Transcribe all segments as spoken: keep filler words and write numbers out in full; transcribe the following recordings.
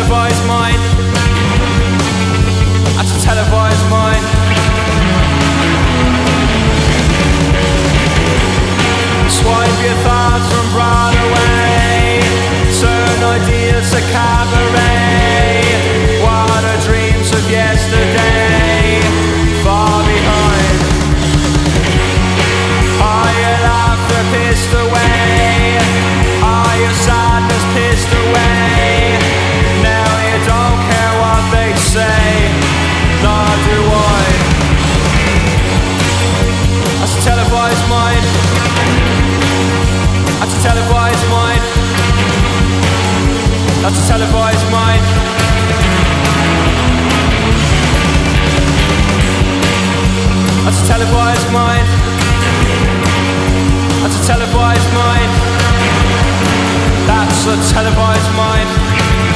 televised mind. That's a televised mind. Swipe your thoughts from Broadway, turn ideas to cabaret. What are dreams of yesterday far behind? Are your laughter pissed away? Are your sadness pissed away? Now you don't care what they say, nor do I. That's a televised mind. That's a televised mind. That's a televised mind. That's a televised mind. That's a televised mind. That's a televised mind.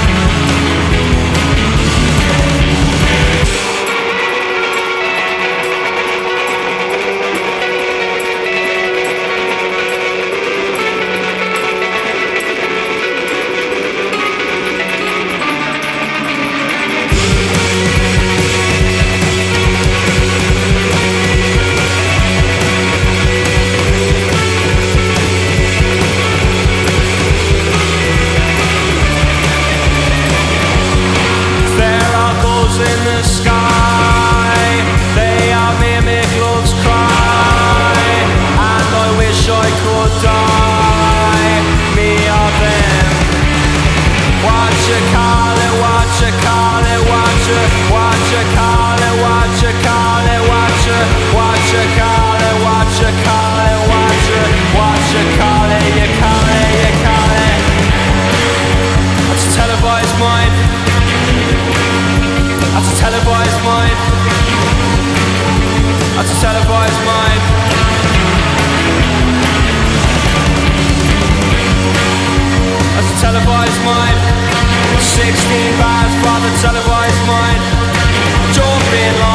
In the sky, they are mimic love's cry, and I wish I could die, me or them. What you call it, what you call it, what you, what you call it, what you call it, what you, what you call it, what you call it, what you, what you call it, you call it, you call it. That's a televised mind. That's a televised mind. That's a televised mind. That's a televised mind. Sixteen bars for the televised mind. Jump in line.